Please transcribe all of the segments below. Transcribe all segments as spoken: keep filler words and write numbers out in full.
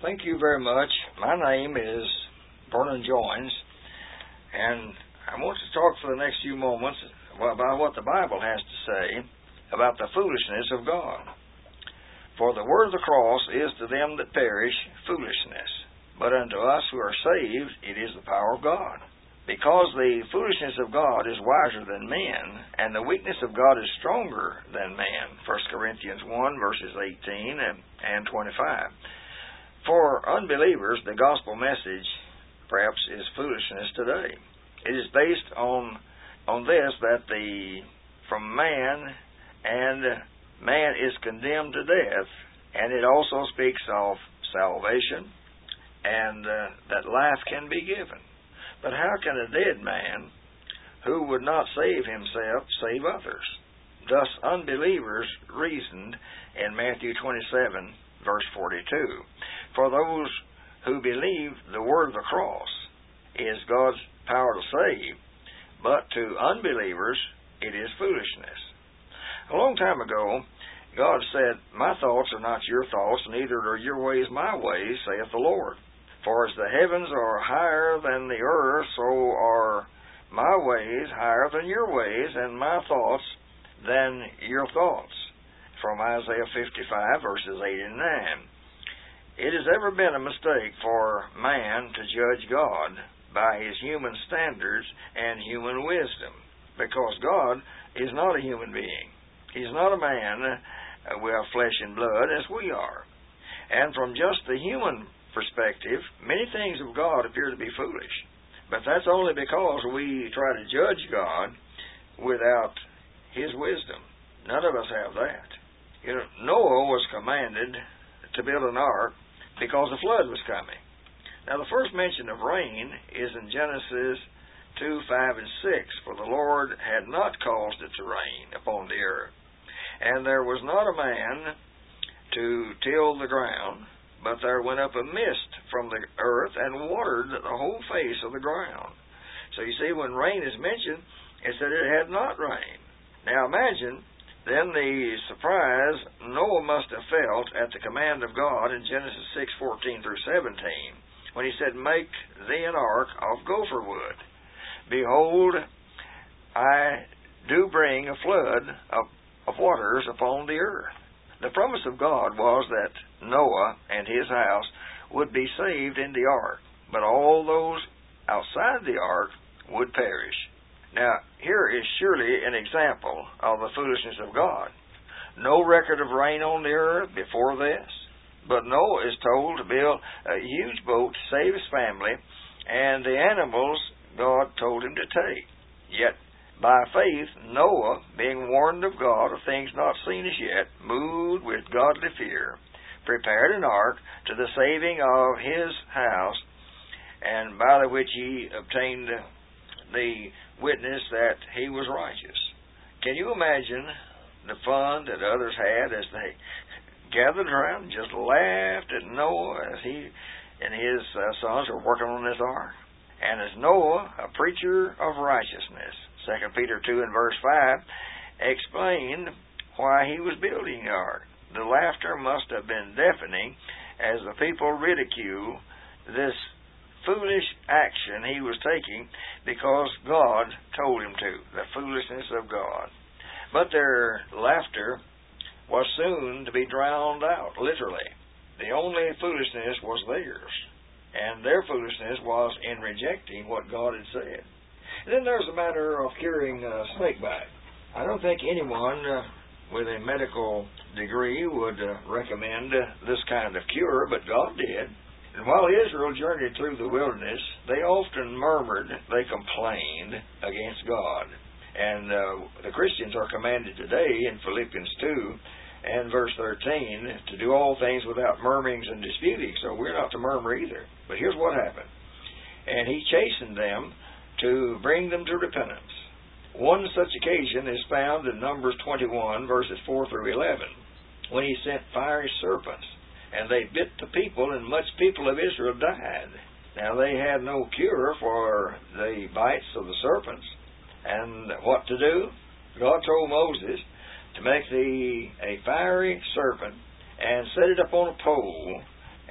Thank you very much. My name is Vernon Joines, and I want to talk for the next few moments about what the Bible has to say about the foolishness of God. For the word of the cross is to them that perish foolishness, but unto us who are saved it is the power of God. Because the foolishness of God is wiser than men, and the weakness of God is stronger than man. First Corinthians one, verses eighteen and twenty-five. For unbelievers, the gospel message, perhaps, is foolishness today. It is based on on this, that the from man, and man is condemned to death, and it also speaks of salvation, and uh, that life can be given. But how can a dead man, who would not save himself, save others? Thus unbelievers reasoned in Matthew twenty-seven, verse forty-two. For those who believe the word of the cross is God's power to save, but to unbelievers it is foolishness. A long time ago, God said, My thoughts are not your thoughts, neither are your ways my ways, saith the Lord. For as the heavens are higher than the earth, so are my ways higher than your ways, and my thoughts than your thoughts. From Isaiah fifty-five, verses eight and nine. It has ever been a mistake for man to judge God by his human standards and human wisdom, because God is not a human being. He's not a man with flesh and blood as we are. And from just the human perspective, many things of God appear to be foolish. But that's only because we try to judge God without His wisdom. None of us have that. You know, Noah was commanded to build an ark because the flood was coming. Now, the first mention of rain is in Genesis two, five, and six. For the Lord had not caused it to rain upon the earth, and there was not a man to till the ground, but there went up a mist from the earth and watered the whole face of the ground. So you see, when rain is mentioned, it said it had not rained. Now imagine then the surprise Noah must have felt at the command of God in Genesis six, fourteen through seventeen, when he said, Make thee an ark of gopher wood. Behold, I do bring a flood of, of waters upon the earth. The promise of God was that Noah and his house would be saved in the ark, but all those outside the ark would perish. Now, here is surely an example of the foolishness of God. No record of rain on the earth before this, but Noah is told to build a huge boat to save his family, and the animals God told him to take. Yet, by faith, Noah, being warned of God of things not seen as yet, moved with godly fear, prepared an ark to the saving of his house, and by the which he obtained the witness that he was righteous. Can you imagine the fun that others had as they gathered around and just laughed at Noah as he and his uh, sons were working on this ark? And as Noah, a preacher of righteousness, Second Peter two and verse five, explained why he was building the ark. The laughter must have been deafening as the people ridiculed this foolish action he was taking because God told him to, the foolishness of God. But their laughter was soon to be drowned out, literally. The only foolishness was theirs, and their foolishness was in rejecting what God had said. And then there's the matter of curing uh, snake bite. I don't think anyone uh, with a medical degree would uh, recommend uh, this kind of cure, but God did. And while Israel journeyed through the wilderness, they often murmured, they complained against God. And uh, the Christians are commanded today in Philippians two and verse thirteen to do all things without murmurings and disputing. So we're not to murmur either. But here's what happened. And he chastened them to bring them to repentance. One such occasion is found in Numbers twenty-one, verses four through eleven, when he sent fiery serpents, and they bit the people, and much people of Israel died. Now they had no cure for the bites of the serpents. And what to do? God told Moses to make the a fiery serpent and set it up on a pole,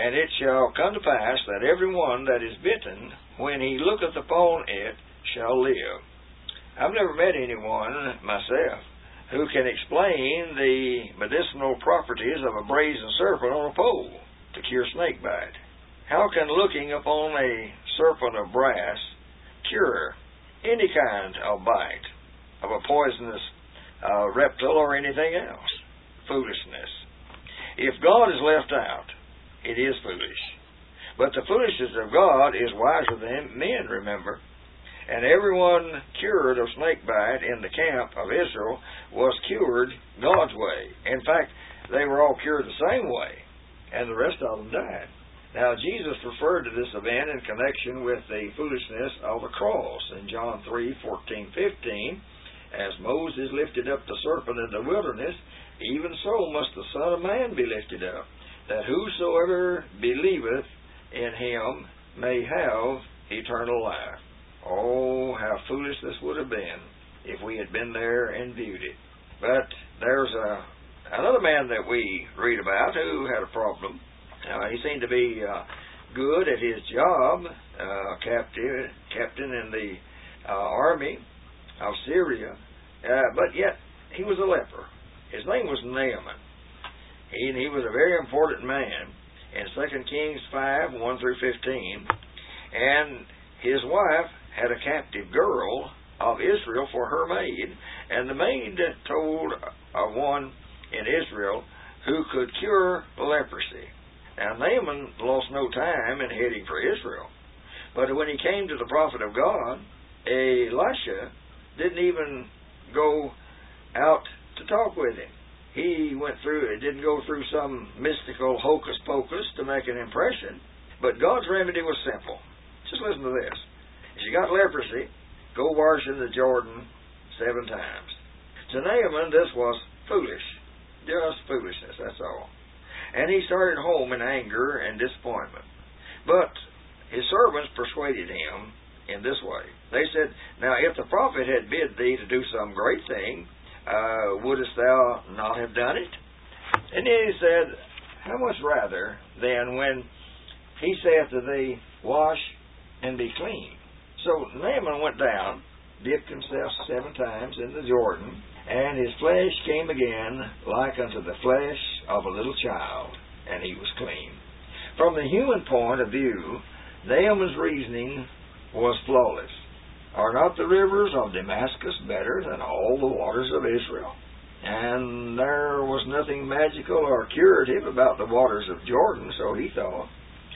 And it shall come to pass that every one that is bitten, when he looketh upon it, shall live. I've never met anyone myself who can explain the medicinal properties of a brazen serpent on a pole to cure snake bite. How can looking upon a serpent of brass cure any kind of bite of a poisonous uh, reptile or anything else? Foolishness. If God is left out, it is foolish. But the foolishness of God is wiser than men, remember. And everyone cured of snake bite in the camp of Israel was cured God's way. In fact, they were all cured the same way, and the rest of them died. Now, Jesus referred to this event in connection with the foolishness of the cross in John three, fourteen, fifteen. As Moses lifted up the serpent in the wilderness, even so must the Son of Man be lifted up, that whosoever believeth in him may have eternal life. Oh, how foolish this would have been if we had been there and viewed it. But there's a, another man that we read about who had a problem. Uh, he seemed to be uh, good at his job, uh, captain, captain in the uh, army of Syria, uh, but yet he was a leper. His name was Naaman. He, he was a very important man in Second Kings five, one through fifteen, and his wife had a captive girl of Israel for her maid, and the maid told of one in Israel who could cure leprosy. Now, Naaman lost no time in heading for Israel, but when he came to the prophet of God, Elisha didn't even go out to talk with him. He went through, it didn't go through some mystical hocus pocus to make an impression, but God's remedy was simple. Just listen to this. If you got leprosy, go wash in the Jordan seven times. To Naaman, this was foolish. Just foolishness, that's all. And he started home in anger and disappointment. But his servants persuaded him in this way. They said, now if the prophet had bid thee to do some great thing, uh, wouldest thou not have done it? And then he said, how much rather than when he saith to thee, wash and be clean. So Naaman went down, dipped himself seven times in the Jordan, and his flesh came again like unto the flesh of a little child, and he was clean. From the human point of view, Naaman's reasoning was flawless. Are not the rivers of Damascus better than all the waters of Israel? And there was nothing magical or curative about the waters of Jordan, so he thought.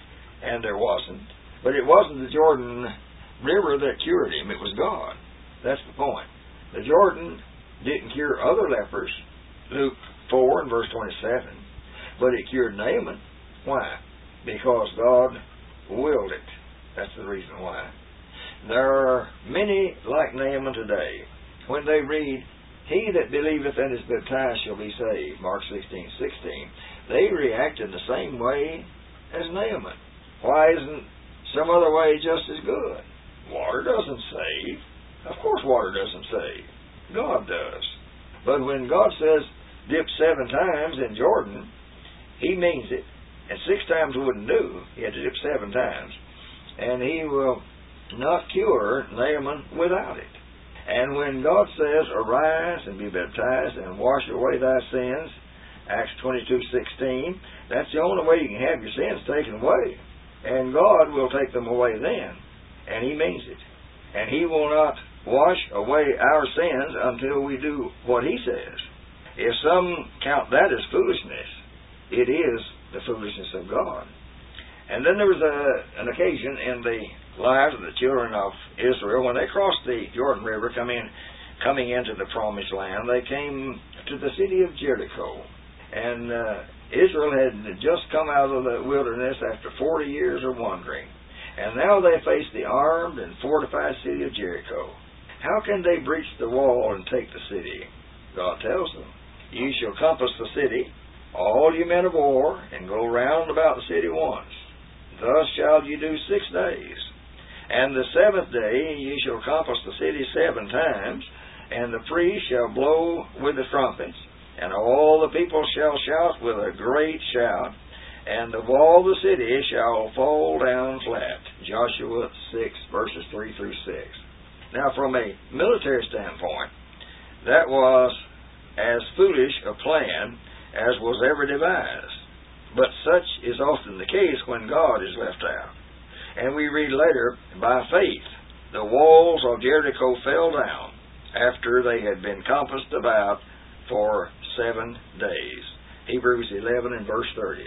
And there wasn't. But it wasn't the Jordan River that cured him, it was God. That's the point. The Jordan didn't cure other lepers, Luke four and verse twenty-seven, but it cured Naaman. Why? Because God willed it. That's the reason why. There are many like Naaman today. When they read, he that believeth and is baptized shall be saved, Mark sixteen, sixteen, they react in the same way as Naaman. Why isn't some other way just as good? Water doesn't save. Of course water doesn't save. God does. But when God says, dip seven times in Jordan, he means it. And six times wouldn't do. He had to dip seven times. And he will not cure Naaman without it. And when God says, arise and be baptized and wash away thy sins, Acts twenty-two, sixteen, that's the only way you can have your sins taken away. And God will take them away then. And he means it. And he will not wash away our sins until we do what he says. If some count that as foolishness, it is the foolishness of God. And then there was a, an occasion in the lives of the children of Israel when they crossed the Jordan River coming, coming into the promised land. They came to the city of Jericho. And uh, Israel had just come out of the wilderness after forty years of wandering. And now they face the armed and fortified city of Jericho. How can they breach the wall and take the city? God tells them, ye shall compass the city, all you men of war, and go round about the city once. Thus shall ye do six days. And the seventh day ye shall compass the city seven times, and the priest shall blow with the trumpets, and all the people shall shout with a great shout, and the wall of the city shall fall down flat. Joshua six, verses three through six. Now, from a military standpoint, that was as foolish a plan as was ever devised. But such is often the case when God is left out. And we read later, by faith, the walls of Jericho fell down after they had been compassed about for seven days. Hebrews eleven and verse thirty.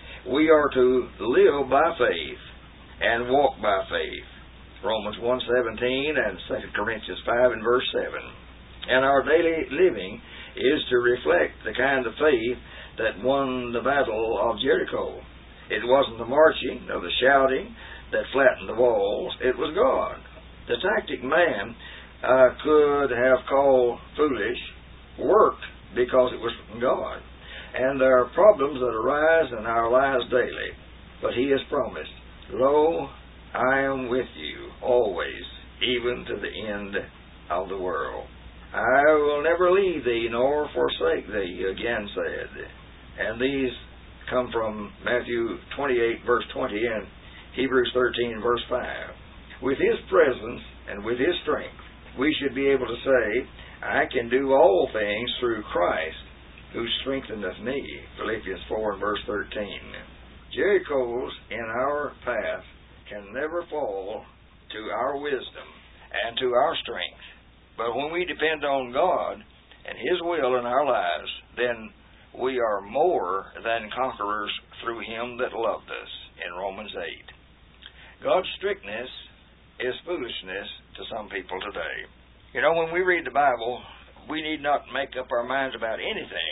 We are to live by faith and walk by faith. Romans one seventeen and Second Corinthians five and verse seven. And our daily living is to reflect the kind of faith that won the battle of Jericho. It wasn't the marching or the shouting that flattened the walls. It was God. The tactic man uh, could have called foolish worked because it was from God. And there are problems that arise in our lives daily. But He has promised, Lo, I am with you always, even to the end of the world. I will never leave thee nor forsake thee, again said. And these come from Matthew twenty-eight, verse twenty, and Hebrews thirteen, verse five. With His presence and with His strength, we should be able to say, I can do all things through Christ, who strengtheneth me. Philippians four and verse thirteen. Jerichos in our path can never fall to our wisdom and to our strength. But when we depend on God and His will in our lives, then we are more than conquerors through Him that loved us, in Romans eight. God's strictness is foolishness to some people today. You know, when we read the Bible, we need not make up our minds about anything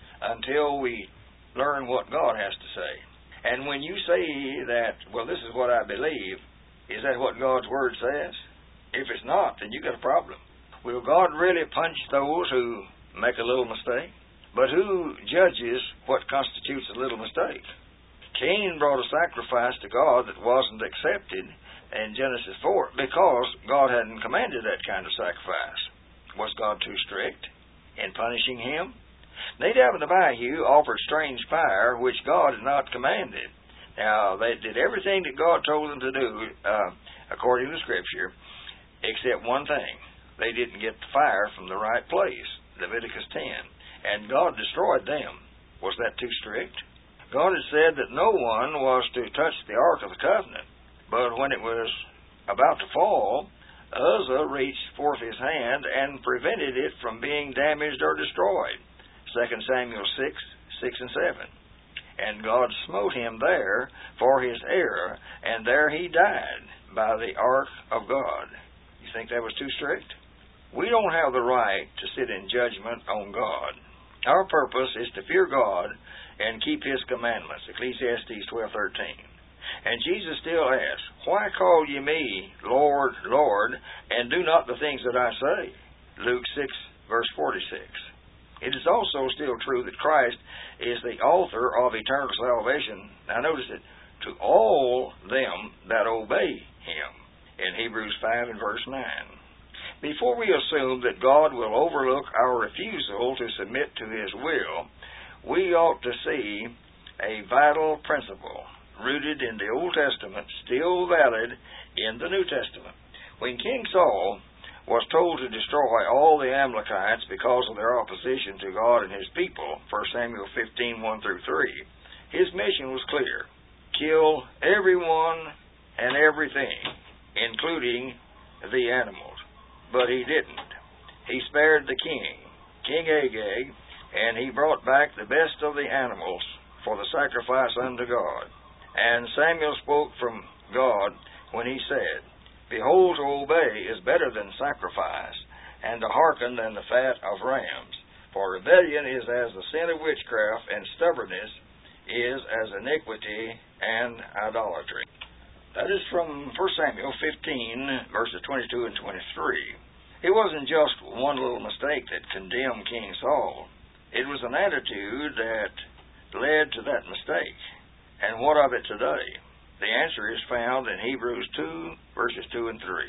until we learn what God has to say. And when you say that, well, this is what I believe, is that what God's Word says? If it's not, then you've got a problem. Will God really punish those who make a little mistake? But who judges what constitutes a little mistake? Cain brought a sacrifice to God that wasn't accepted in Genesis four because God hadn't commanded that kind of sacrifice. Was God too strict in punishing him? Nadab and Abihu offered strange fire, which God had not commanded. Now, they did everything that God told them to do, uh, according to Scripture, except one thing. They didn't get the fire from the right place, Leviticus ten. And God destroyed them. Was that too strict? God had said that no one was to touch the Ark of the Covenant. But when it was about to fall, Uzzah reached forth his hand and prevented it from being damaged or destroyed. Second Samuel six, six and seven. And God smote him there for his error, and there he died by the ark of God. You think that was too strict? We don't have the right to sit in judgment on God. Our purpose is to fear God and keep His commandments, Ecclesiastes twelve thirteen. And Jesus still asks, Why call ye me Lord, Lord, and do not the things that I say? Luke six, verse forty-six. It is also still true that Christ is the author of eternal salvation. Now notice it, to all them that obey Him, in Hebrews five and verse nine. Before we assume that God will overlook our refusal to submit to His will, we ought to see a vital principle rooted in the Old Testament, still valid in the New Testament. When King Saul was told to destroy all the Amalekites because of their opposition to God and His people, First Samuel fifteen, one through three, his mission was clear. Kill everyone and everything, including the animals. But he didn't. He spared the king, King Agag, and he brought back the best of the animals for the sacrifice unto God. And Samuel spoke from God when he said, Behold, to obey is better than sacrifice, and to hearken than the fat of rams. For rebellion is as the sin of witchcraft, and stubbornness is as iniquity and idolatry. That is from First Samuel fifteen, verses twenty-two and twenty-three. It wasn't just one little mistake that condemned King Saul. It was an attitude that led to that mistake. And what of it today? The answer is found in Hebrews two, verses two and three.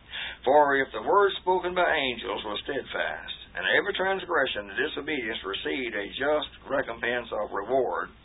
For if the word spoken by angels was steadfast, and every transgression and disobedience received a just recompense of reward,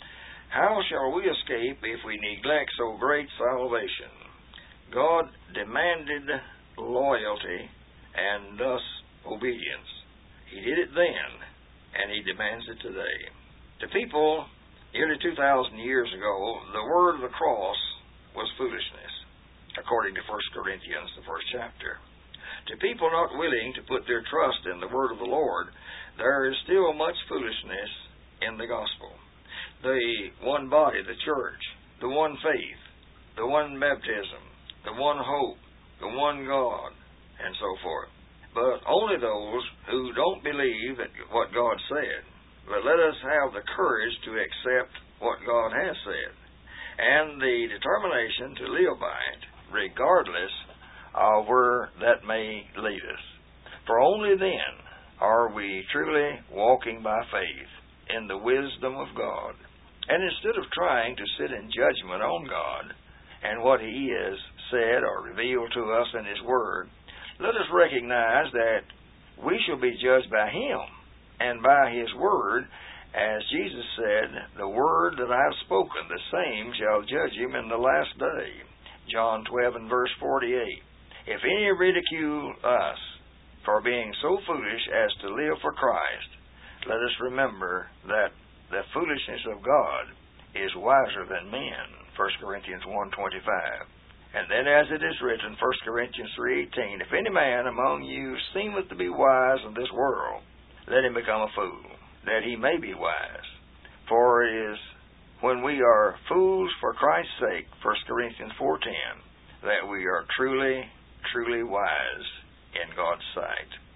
How shall we escape if we neglect so great salvation? God demanded loyalty and thus obedience. He did it then, and He demands it today. To people nearly two thousand years ago, the word of the cross was foolishness, according to First Corinthians, the first chapter. To people not willing to put their trust in the word of the Lord, there is still much foolishness in the gospel. The one body, the church, the one faith, the one baptism, the one hope, the one God, and so forth. But only those who don't believe that what God said. But let us have the courage to accept what God has said, and the determination to live by it, regardless of where that may lead us. For only then are we truly walking by faith in the wisdom of God. And instead of trying to sit in judgment on God and what He has said or revealed to us in His Word, let us recognize that we shall be judged by Him and by His Word, as Jesus said, the word that I have spoken, the same shall judge him in the last day. John twelve and verse forty-eight. If any ridicule us for being so foolish as to live for Christ, let us remember that the foolishness of God is wiser than men, First Corinthians one twenty-five. And then as it is written, First Corinthians three eighteen, if any man among you seemeth to be wise in this world, let him become a fool, that he may be wise. For it is when we are fools for Christ's sake, First Corinthians four ten, that we are truly, truly wise in God's sight.